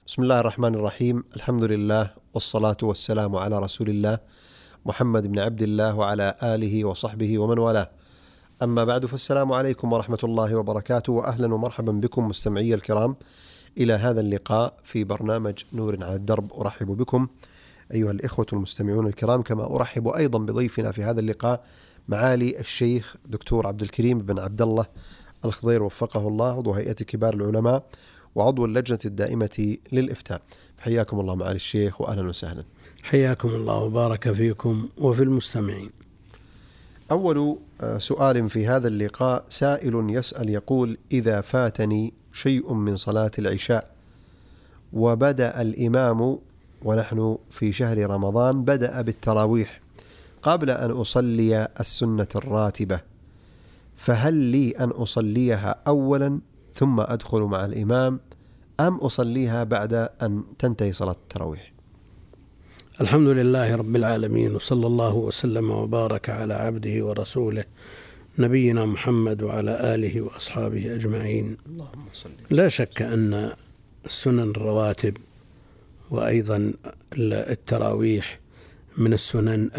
بسم الله الرحمن الرحيم. الحمد لله والصلاة والسلام على رسول الله محمد بن عبد الله وعلى آله وصحبه ومن والاه. أما بعد، فالسلام عليكم ورحمة الله وبركاته، وأهلا ومرحبا بكم مستمعي الكرام إلى هذا اللقاء في برنامج نور على الدرب. أرحب بكم أيها الإخوة المستمعون الكرام، كما أرحب أيضا بضيفنا في هذا اللقاء معالي الشيخ دكتور عبد الكريم بن عبد الله الخضير وفقه الله، عضو هيئة كبار العلماء وعضو اللجنة الدائمة للإفتاء. حياكم الله معالي الشيخ وأهلا وسهلا. حياكم الله وبارك فيكم وفي المستمعين. أول سؤال في هذا اللقاء، سائل يسأل يقول: إذا فاتني شيء من صلاة العشاء وبدأ الإمام ونحن في شهر رمضان بدأ بالتراويح قبل أن أصلي السنة الراتبة، فهل لي أن أصليها أولا ثم أدخل مع الإمام أم أصليها بعد أن تنتهي صلاة التراويح؟ الحمد لله رب العالمين، وصلى الله وسلم وبارك على عبده ورسوله نبينا محمد وعلى آله وأصحابه أجمعين. اللهم صل. لا شك أن السنن الرواتب وأيضا التراويح من السنن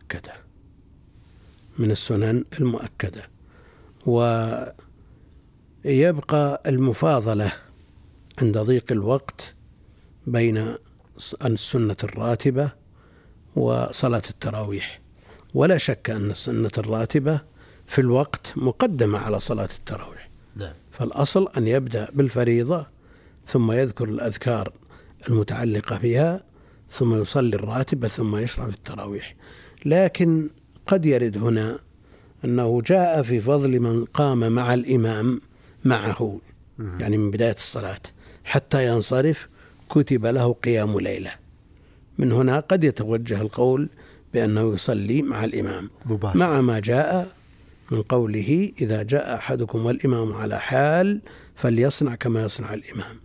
المؤكدة، ويبقى المفاضلة عند ضيق الوقت بين السنة الراتبة وصلاة التراويح، ولا شك أن السنة الراتبة في الوقت مقدمة على صلاة التراويح. نعم. فالأصل أن يبدأ بالفريضة ثم يذكر الأذكار المتعلقة بها ثم يصلي الراتبة ثم يشرع في التراويح. لكن قد يرد هنا أنه جاء في فضل من قام مع الإمام معه، يعني من بداية الصلاة حتى ينصرف كتب له قيام ليلة. من هنا قد يتوجه القول بأنه يصلي مع الإمام مباشر، مع ما جاء من قوله: إذا جاء أحدكم والإمام على حال فليصنع كما يصنع الإمام.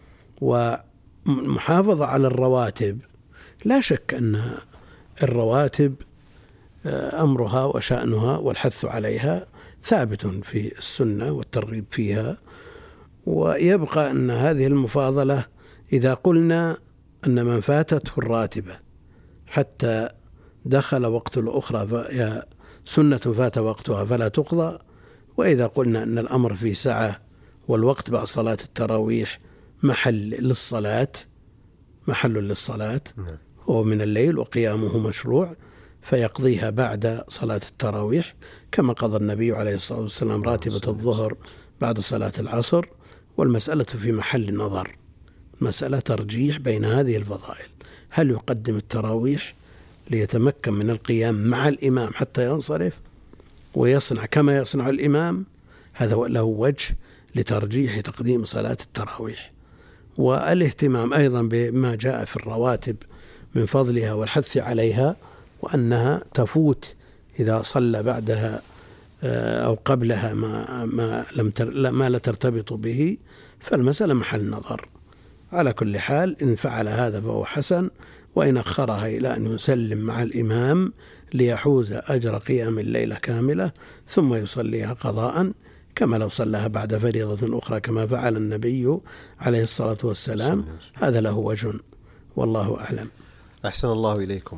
ومحافظة على الرواتب، لا شك أن الرواتب أمرها وشأنها والحث عليها ثابت في السنة والترغيب فيها. ويبقى أن هذه المفاضلة إذا قلنا أن من فاتته الراتبة حتى دخل وقت الأخرى فهي سنة فات وقتها فلا تقضى، وإذا قلنا أن الأمر في سعة والوقت بعد صلاة التراويح محل للصلاة هو من الليل وقيامه مشروع، فيقضيها بعد صلاة التراويح كما قضى النبي عليه الصلاة والسلام راتبة الظهر بعد صلاة العصر. والمسألة في محل نظر، مسألة ترجيح بين هذه الفضائل، هل يقدم التراويح ليتمكن من القيام مع الإمام حتى ينصرف ويصنع كما يصنع الإمام؟ هذا له وجه لترجيح تقديم صلاة التراويح. والاهتمام أيضا بما جاء في الرواتب من فضلها والحث عليها، وأنها تفوت إذا صلى بعدها أو قبلها ما لا ترتبط به، فالمسألة محل نظر. على كل حال إن فعل هذا فهو حسن، وإن أخرها إلى أن يسلم مع الإمام ليحوز أجر قيام الليلة كاملة ثم يصليها قضاء كما لو صلىها بعد فريضة أخرى كما فعل النبي عليه الصلاة والسلام، هذا له وجه والله أعلم. أحسن الله إليكم.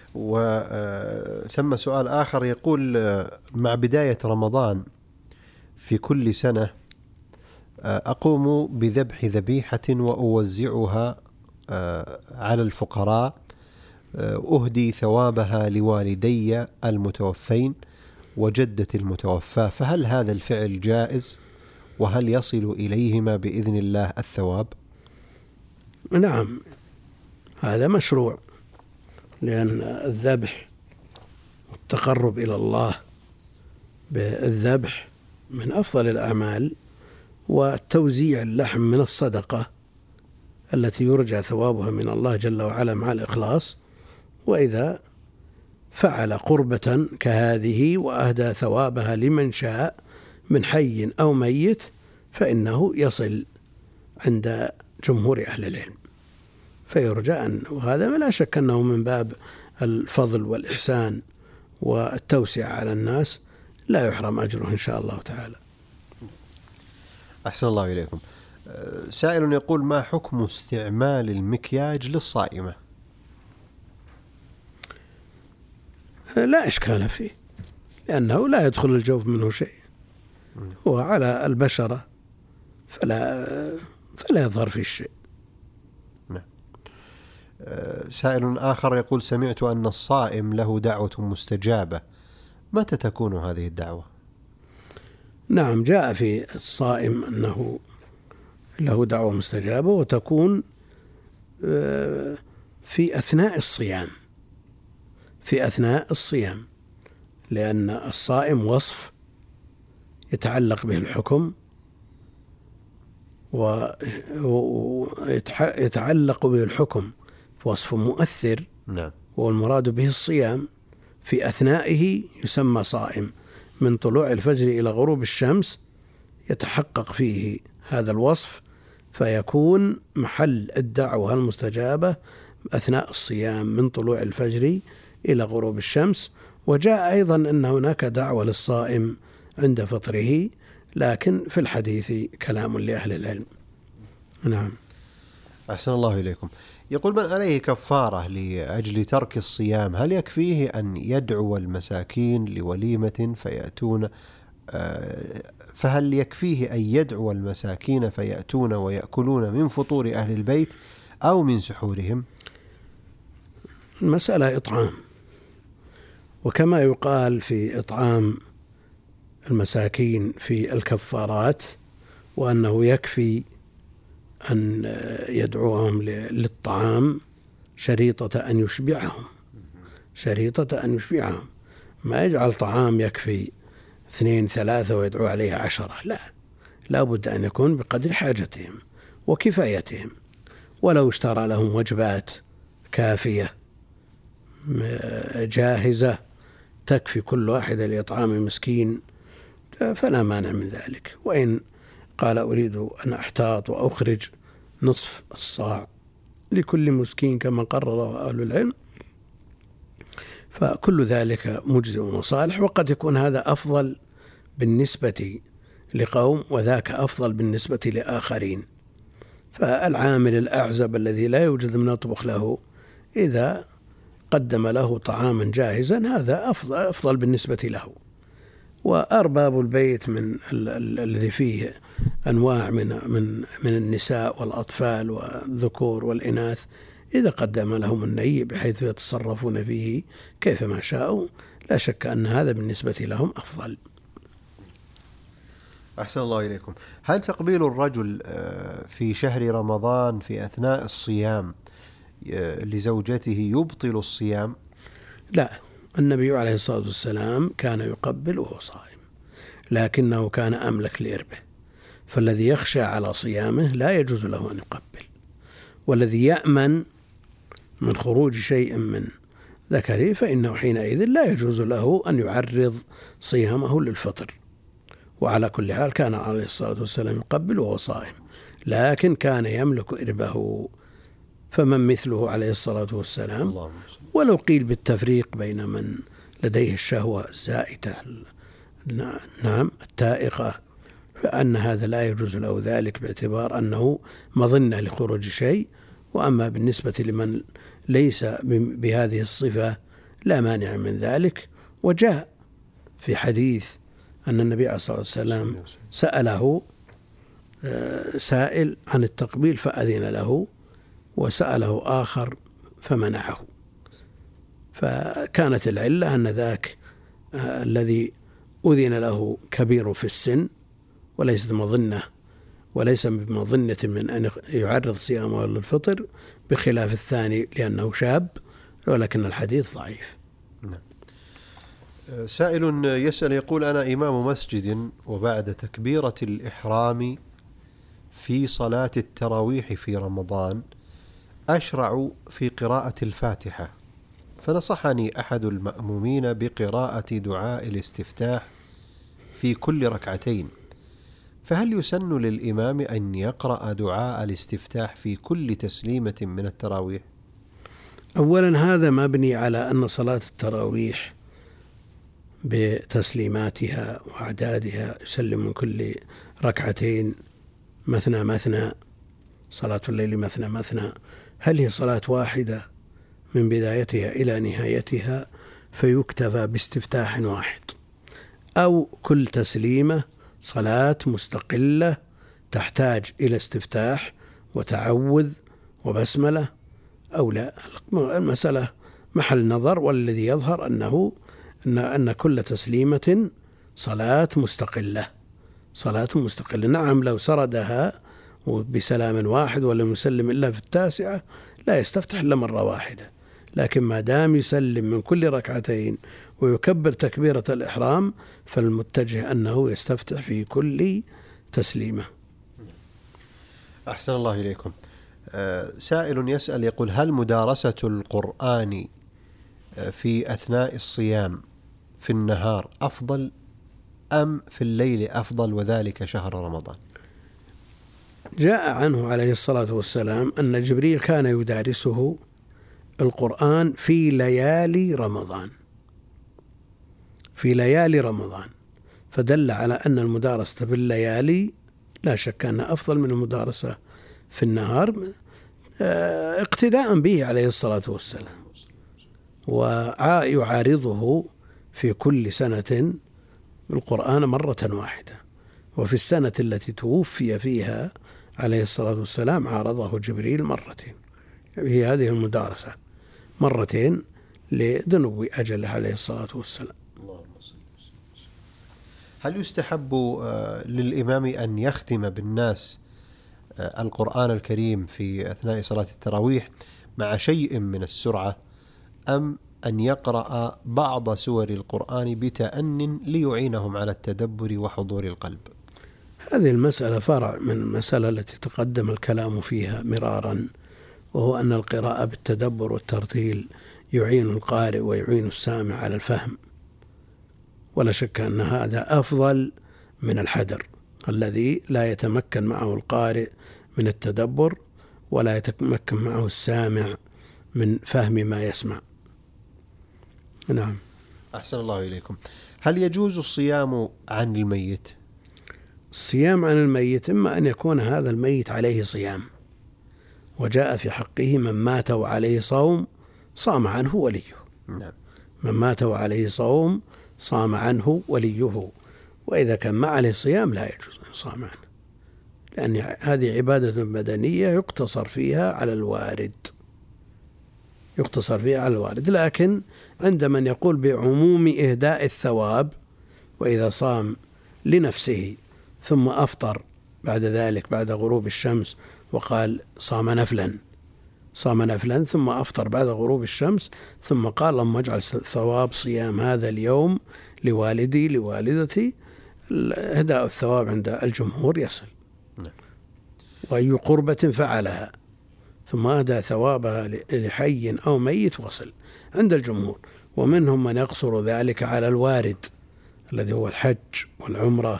وثم سؤال آخر يقول: مع بداية رمضان في كل سنة أقوم بذبح ذبيحة وأوزعها على الفقراء، أهدي ثوابها لوالدي المتوفين وجدتي المتوفاة، فهل هذا الفعل جائز؟ وهل يصل إليهما بإذن الله الثواب؟ نعم، هذا مشروع، لأن الذبح والتقرب إلى الله بالذبح من أفضل الأعمال، والتوزيع اللحم من الصدقة التي يرجى ثوابها من الله جل وعلا مع الإخلاص. وإذا فعل قربة كهذه وأهدى ثوابها لمن شاء من حي أو ميت فإنه يصل عند جمهور أهل العلم، فيرجى أن، وهذا لا شك أنه من باب الفضل والإحسان والتوسع على الناس، لا يحرم أجره إن شاء الله تعالى. أحسن الله إليكم. سائل يقول: ما حكم استعمال المكياج للصائمة؟ لا إشكال فيه، لأنه لا يدخل الجوف منه شيء، هو على البشرة فلا يظهر فيه شيء. سائل آخر يقول: سمعت أن الصائم له دعوة مستجابة، متى تكون هذه الدعوة؟ نعم، جاء في الصائم أنه له دعوة مستجابة، وتكون في أثناء الصيام، لأن الصائم وصف يتعلق به الحكم، ويتعلق به الحكم وصف مؤثر. نعم. والمراد به الصيام في أثنائه يسمى صائم، من طلوع الفجر إلى غروب الشمس يتحقق فيه هذا الوصف، فيكون محل الدعوة المستجابة أثناء الصيام من طلوع الفجر إلى غروب الشمس. وجاء أيضا أن هناك دعوة للصائم عند فطره، لكن في الحديث كلام لأهل العلم. نعم. أحسن الله إليكم. يقول: من عليه كفارة لأجل ترك الصيام، هل يكفيه أن يدعو المساكين لوليمة فيأتون، فهل يكفيه أن يدعو المساكين فيأتون ويأكلون من فطور أهل البيت أو من سحورهم؟ المسألة إطعام، وكما يقال في إطعام المساكين في الكفارات، وأنه يكفي أن يدعوهم للطعام شريطة أن يشبعهم، ما يجعل طعام يكفي 2 3 ويدعو عليه 10، لا بد أن يكون بقدر حاجتهم وكفايتهم. ولو اشترى لهم وجبات كافية جاهزة تكفي كل واحد لإطعام مسكين فلا مانع من ذلك. وإن قال: أريد أن أحتاط وأخرج نصف الصاع لكل مسكين كما قرره أهل العلم، فكل ذلك مجزئ وصالح، وقد يكون هذا أفضل بالنسبة لقوم وذاك أفضل بالنسبة لآخرين. فالعامل الأعزب الذي لا يوجد من يطبخ له، إذا قدم له طعاما جاهزا هذا أفضل بالنسبة له. وأرباب البيت من الذي فيه أنواع من النساء والأطفال والذكور والإناث، إذا قدم لهم الني بحيث يتصرفون فيه كيفما شاءوا، لا شك أن هذا بالنسبة لهم أفضل. أحسن الله إليكم. هل تقبيل الرجل في شهر رمضان في أثناء الصيام لزوجته يبطل الصيام؟ لا، النبي عليه الصلاة والسلام كان يقبل وهو صائم، لكنه كان أملك لإربه، فالذي يخشى على صيامه لا يجوز له أن يقبل، والذي يأمن من خروج شيء من ذكره فإنه حينئذ لا يجوز له أن يعرض صيامه للفطر. وعلى كل حال كان عليه الصلاة والسلام يقبل وهو صائم، لكن كان يملك إربه، فمن مثله عليه الصلاة والسلام. ولو قيل بالتفريق بين من لديه الشهوة الزائدة نعم التائقة، فأن هذا لا يجوز له ذلك باعتبار أنه مظنة لخروج شيء. وأما بالنسبة لمن ليس بهذه الصفة لا مانع من ذلك. وجاء في حديث أن النبي عليه الصلاة والسلام سأله سائل عن التقبيل فأذن له، وسأله آخر فمنعه، فكانت العلة أن ذاك الذي أذن له كبير في السن وليس بمظنة من أن يعرض صيامه للفطر، بخلاف الثاني لأنه شاب، ولكن الحديث ضعيف. سائل يسأل يقول: أنا إمام مسجد، وبعد تكبيرة الإحرام في صلاة التراويح في رمضان أشرع في قراءة الفاتحة، فنصحني أحد المأمومين بقراءة دعاء الاستفتاح في كل ركعتين، فهل يسن للإمام أن يقرأ دعاء الاستفتاح في كل تسليمة من التراويح؟ أولا هذا مبني على أن صلاة التراويح بتسليماتها وأعدادها يسلم من كل ركعتين مثنى مثنى، صلاة الليل مثنى مثنى، هل هي صلاة واحدة من بدايتها إلى نهايتها فيكتفى باستفتاح واحد، أو كل تسليمة صلاة مستقلة تحتاج إلى استفتاح وتعوذ وبسملة أو لا؟ المسألة محل نظر، والذي يظهر أن كل تسليمة صلاة مستقلة، صلاة مستقلة. نعم، لو سردها بسلام واحد ولم يسلم إلا في التاسعة لا يستفتح إلا مرة واحدة، لكن ما دام يسلم من كل ركعتين ويكبر تكبيرة الإحرام فالمتجه أنه يستفتح في كل تسليمة. أحسن الله إليكم. سائل يسأل يقول: هل مدارسة القرآن في أثناء الصيام في النهار أفضل أم في الليل أفضل، وذلك شهر رمضان؟ جاء عنه عليه الصلاة والسلام أن جبريل كان يدارسه القرآن في ليالي رمضان، في ليالي رمضان، فدل على أن المدارسة في الليالي لا شك أنها أفضل من المدارسة في النهار، اقتداء به عليه الصلاة والسلام. ويعارضه في كل سنة القرآن مرة واحدة، وفي السنة التي توفي فيها عليه الصلاة والسلام عارضه جبريل مرتين، هي هذه المدارسة مرتين لدنو أجله عليه الصلاة والسلام. هل يستحب للإمام أن يختم بالناس القرآن الكريم في أثناء صلاة التراويح مع شيء من السرعة، أم أن يقرأ بعض سور القرآن بتأن ليعينهم على التدبر وحضور القلب؟ هذه المسألة فرع من المسألة التي تقدم الكلام فيها مرارا، وهو أن القراءة بالتدبر والترتيل يعين القارئ ويعين السامع على الفهم، ولا شك أن هذا أفضل من الحدر الذي لا يتمكن معه القارئ من التدبر ولا يتمكن معه السامع من فهم ما يسمع. نعم. أحسن الله إليكم. هل يجوز الصيام عن الميت؟ الصيام عن الميت إما أن يكون هذا الميت عليه صيام، وجاء في حقه من مات وعليه صوم صام عنه وليه. نعم. من مات وعليه صوم صام عنه وليه، وإذا كان ما عليه صيام لا يجوز أن يصام عنه، لأن هذه عبادة بدنية يقتصر فيها على الوارد، يقتصر فيها على الوارد. لكن عند من يقول بعموم إهداء الثواب، وإذا صام لنفسه ثم أفطر بعد ذلك بعد غروب الشمس وقال صام نفلا ثم أفطر بعد غروب الشمس ثم قال اللهم اجعل ثواب صيام هذا اليوم لوالدي لوالدتي، إهداء الثواب عند الجمهور يصل. وأي قربة فعلها ثم أهدى ثوابها لحي أو ميت وصل عند الجمهور. ومنهم من يقصر ذلك على الوارد الذي هو الحج والعمرة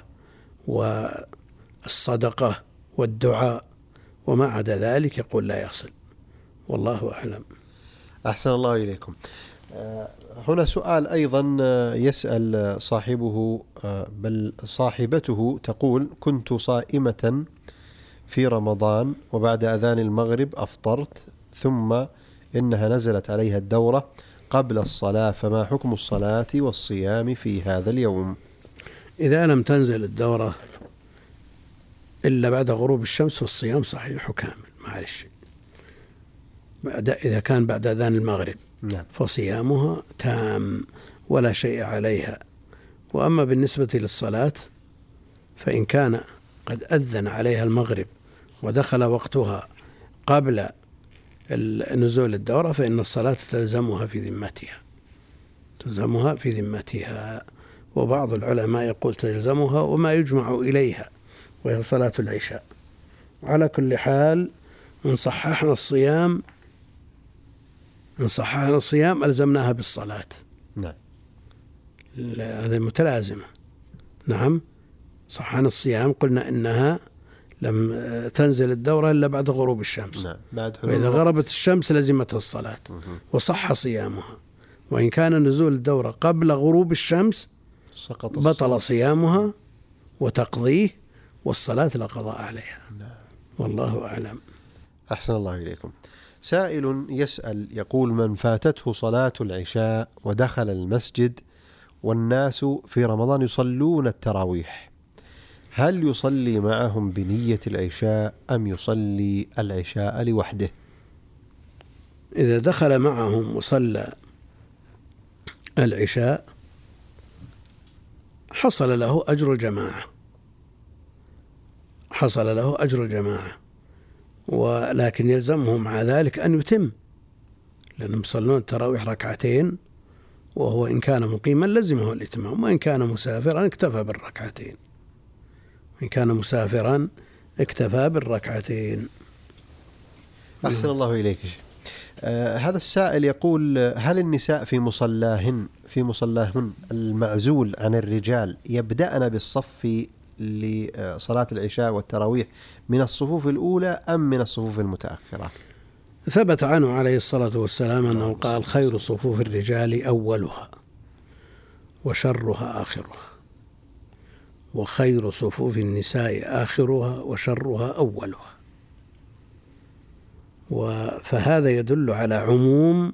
والصدقة والدعاء، وما عدا ذلك يقول لا يصل، والله أعلم. أحسن الله إليكم. هنا سؤال أيضا يسأل صاحبه بل صاحبته تقول: كنت صائمة في رمضان وبعد أذان المغرب أفطرت، ثم إنها نزلت عليها الدورة قبل الصلاة، فما حكم الصلاة والصيام في هذا اليوم؟ إذا لم تنزل الدورة إلا بعد غروب الشمس والصيام صحيح كامل، معلش. إذا كان بعد أذان المغرب فصيامها تام ولا شيء عليها. وأما بالنسبة للصلاة فإن كان قد أذن عليها المغرب ودخل وقتها قبل نزول الدورة فإن الصلاة تلزمها في ذمتها. وبعض العلماء يقول تلزمها وما يجمع إليها، وهي صلاة العشاء. على كل حال إن صححنا الصيام ألزمناها بالصلاة. نعم. هذا متلازمة. نعم، صححنا الصيام قلنا إنها لم تنزل الدورة إلا بعد غروب الشمس. نعم. وإذا غربت الشمس لزمتها الصلاة وصح صيامها. وإن كان نزول الدورة قبل غروب الشمس بطل صيامها وتقضيه والصلاة لا قضاء عليها. والله أعلم. أحسن الله إليكم. سائل يسأل يقول: من فاتته صلاة العشاء ودخل المسجد والناس في رمضان يصلون التراويح، هل يصلي معهم بنية العشاء أم يصلي العشاء لوحده؟ إذا دخل معهم وصلى العشاء حصل له أجر الجماعة، حصل له أجر الجماعة، ولكن يلزمهم مع ذلك أن يتم، لأنهم يصلون التراويح ركعتين، وهو إن كان مقيما لزمه الإتمام، وإن كان مسافرا اكتفى بالركعتين، إن كان مسافرا اكتفى بالركعتين. أحسن الله إليك. هذا السائل يقول: هل النساء في مصلاهن المعزول عن الرجال يبدأن بالصف لصلاة العشاء والتراويح من الصفوف الأولى أم من الصفوف المتأخرة؟ ثبت عنه عليه الصلاة والسلام أنه قال: خير صفوف الرجال أولها وشرها آخرها، وخير صفوف النساء آخرها وشرها أولها. فهذا يدل على عموم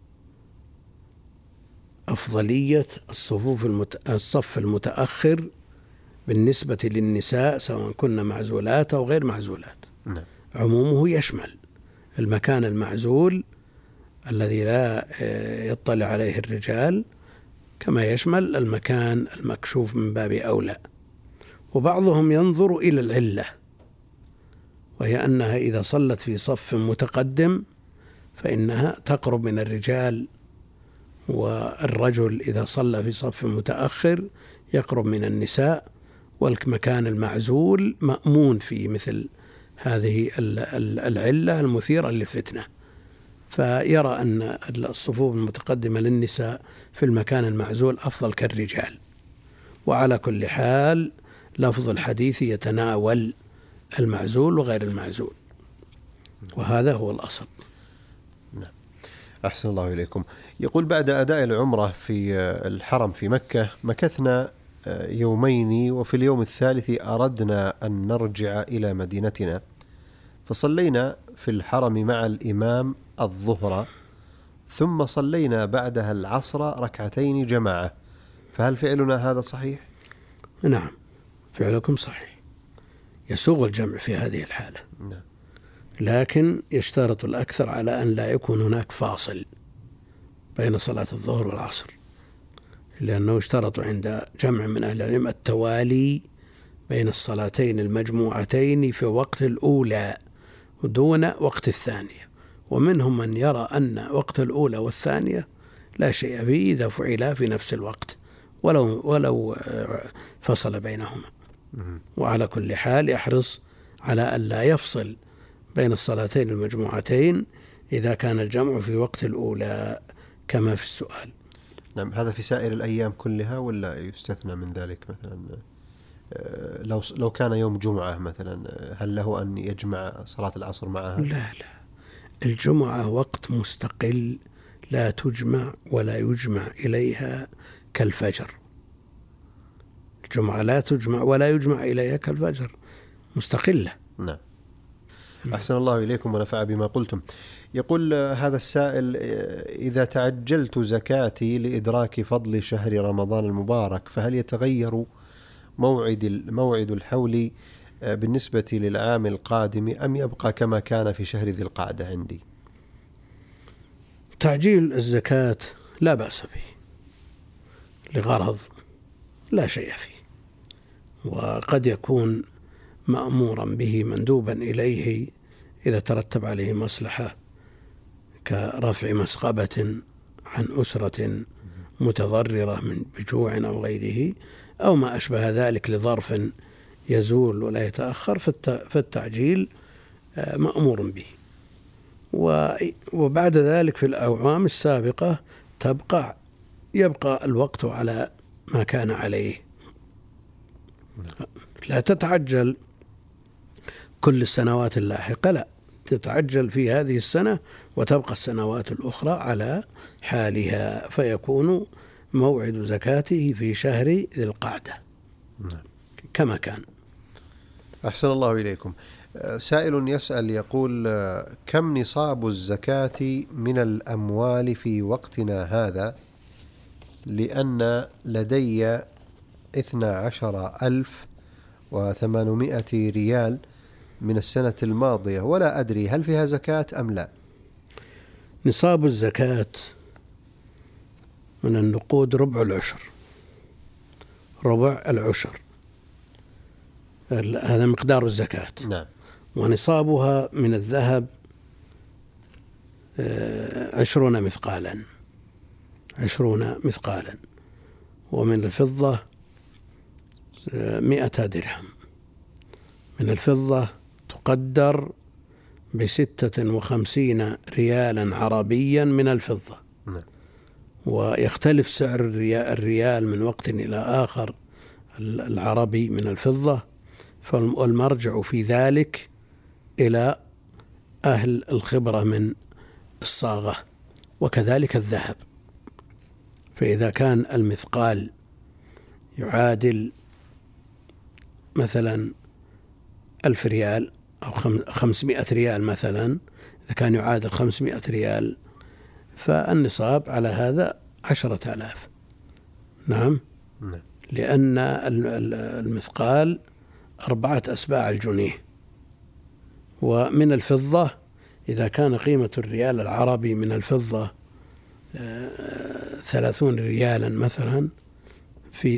أفضلية الصف المتأخر بالنسبة للنساء، سواء كن معزولات أو غير معزولات. عمومه يشمل المكان المعزول الذي لا يطلع عليه الرجال، كما يشمل المكان المكشوف من باب أولى. وبعضهم ينظر إلى العلة، وهي أنها إذا صلت في صف متقدم فإنها تقرب من الرجال، والرجل إذا صلى في صف متأخر يقرب من النساء، والمكان المعزول مأمون في مثل هذه العلة المثيرة للفتنة، فيرى أن الصفوف المتقدمة للنساء في المكان المعزول أفضل كالرجال. وعلى كل حال لفظ الحديث يتناول المعزول وغير المعزول، وهذا هو الأصل. أحسن الله إليكم. يقول: بعد أداء العمرة في الحرم في مكة مكثنا يومين، وفي اليوم الثالث أردنا أن نرجع إلى مدينتنا، فصلينا في الحرم مع الإمام الظهر، ثم صلينا بعدها العصر ركعتين جماعة، فهل فعلنا هذا صحيح؟ نعم، فعلكم صحيح، يسوغ الجمع في هذه الحالة. لكن يشترط الأكثر على أن لا يكون هناك فاصل بين صلاة الظهر والعصر، لأنه اشترط عند جمع من أهل العلم التوالي بين الصلاتين المجموعتين في وقت الأولى دون وقت الثانية، ومنهم من يرى أن وقت الأولى والثانية لا شيء فيه إذا فعلا في نفس الوقت ولو فصل بينهما. وعلى كل حال يحرص على أن لا يفصل بين الصلاتين المجموعتين إذا كان الجمع في وقت الأولى كما في السؤال. نعم. هذا في سائر الأيام كلها ولا يستثنى من ذلك؟ مثلا لو كان يوم جمعة مثلا، هل له أن يجمع صلاة العصر معها؟ لا، الجمعة وقت مستقل لا تجمع ولا يجمع إليها كالفجر. الجمعة لا تجمع ولا يجمع إليها كالفجر، مستقلة. نعم. أحسن الله إليكم ونفع بما قلتم. يقول هذا السائل: إذا تعجلت زكاتي لإدراك فضل شهر رمضان المبارك، فهل يتغير موعد الحول بالنسبة للعام القادم أم يبقى كما كان في شهر ذي القعدة عندي؟ تعجيل الزكاة لا بأس به لغرض لا شيء فيه، وقد يكون مأمورا به مندوبا إليه إذا ترتب عليه مصلحة كرفع مسغبة عن أسرة متضررة من بجوع أو غيره، أو ما أشبه ذلك لظرف يزول ولا يتأخر، فالتعجيل مأمور به. وبعد ذلك في الأعوام السابقة يبقى الوقت على ما كان عليه. لا تتعجل كل السنوات اللاحقة، لا، تتعجل في هذه السنة وتبقى السنوات الأخرى على حالها، فيكون موعد زكاته في شهر ذي القعدة كما كان. أحسن الله إليكم. سائل يسأل يقول: كم نصاب الزكاة من الأموال في وقتنا هذا؟ لأن لدي 12,800 ريال من السنة الماضية، ولا أدري هل فيها زكاة أم لا. نصاب الزكاة من النقود ربع العشر، هذا مقدار الزكاة. نعم. ونصابها من الذهب 20 مثقالا، ومن الفضة 100 درهم. من الفضة تقدر ب56 ريالا عربيا من الفضة. نعم. ويختلف سعر الريال من وقت إلى آخر العربي من الفضة، فالمرجع في ذلك إلى أهل الخبرة من الصاغة. وكذلك الذهب، فإذا كان المثقال يعادل مثلا 1000 ريال أو 500 ريال مثلا، إذا كان يعادل 500 ريال فالنصاب على هذا 10,000. نعم. لأن المثقال 4 أسباع الجنيه. ومن الفضة إذا كان قيمة الريال العربي من الفضة 30 ريالا مثلا، في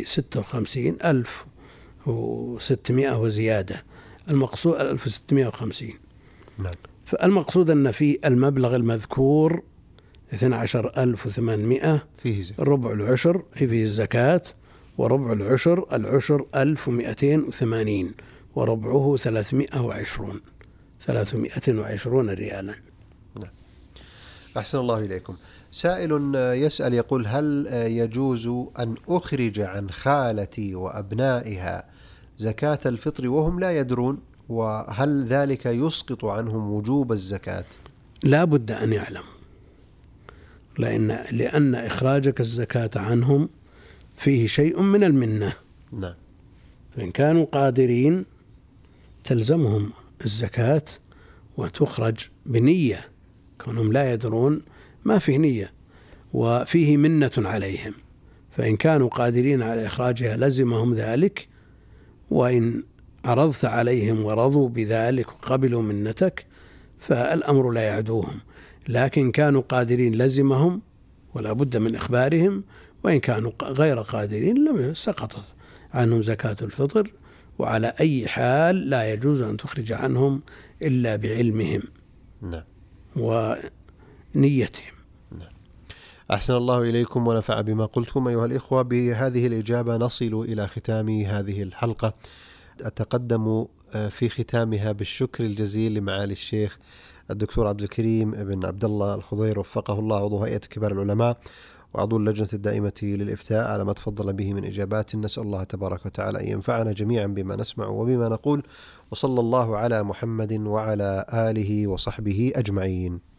56,600 وزيادة، المقصود 1650. نعم. فالمقصود أن في المبلغ المذكور 12,800 فيه زكاة. ربع العشر فيه الزكاة، وربع العشر 1280، وربعه 320 ريالا. نعم. أحسن الله إليكم. سائل يسأل يقول: هل يجوز أن أخرج عن خالتي وأبنائها زكاة الفطر وهم لا يدرون؟ وهل ذلك يسقط عنهم وجوب الزكاة؟ لا بد أن يعلموا، لأن إخراجك الزكاة عنهم فيه شيء من المنة. نعم. فإن كانوا قادرين تلزمهم الزكاة وتخرج بنية، كونهم لا يدرون ما فيه نية وفيه منة عليهم، فإن كانوا قادرين على إخراجها لزمهم ذلك. وإن عرضت عليهم ورضوا بذلك وقبلوا منتك فالأمر لا يعدوهم، لكن كانوا قادرين لزمهم ولا بد من إخبارهم، وإن كانوا غير قادرين لم سقطت عنهم زكاة الفطر. وعلى أي حال لا يجوز أن تخرج عنهم إلا بعلمهم. نعم. ونيتهم. نعم. أحسن الله إليكم ونفع بما قلتم أيها الإخوة. بهذه الإجابة نصل إلى ختام هذه الحلقة. أتقدم في ختامها بالشكر الجزيل لمعالي الشيخ الدكتور عبد الكريم بن عبد الله الخضير، وفقه الله، عضو هيئة كبار العلماء وعضو اللجنة الدائمة للإفتاء، على ما تفضل به من إجابات. نسأل الله تبارك وتعالى أن ينفعنا جميعا بما نسمع وبما نقول، وصلى الله على محمد وعلى آله وصحبه أجمعين.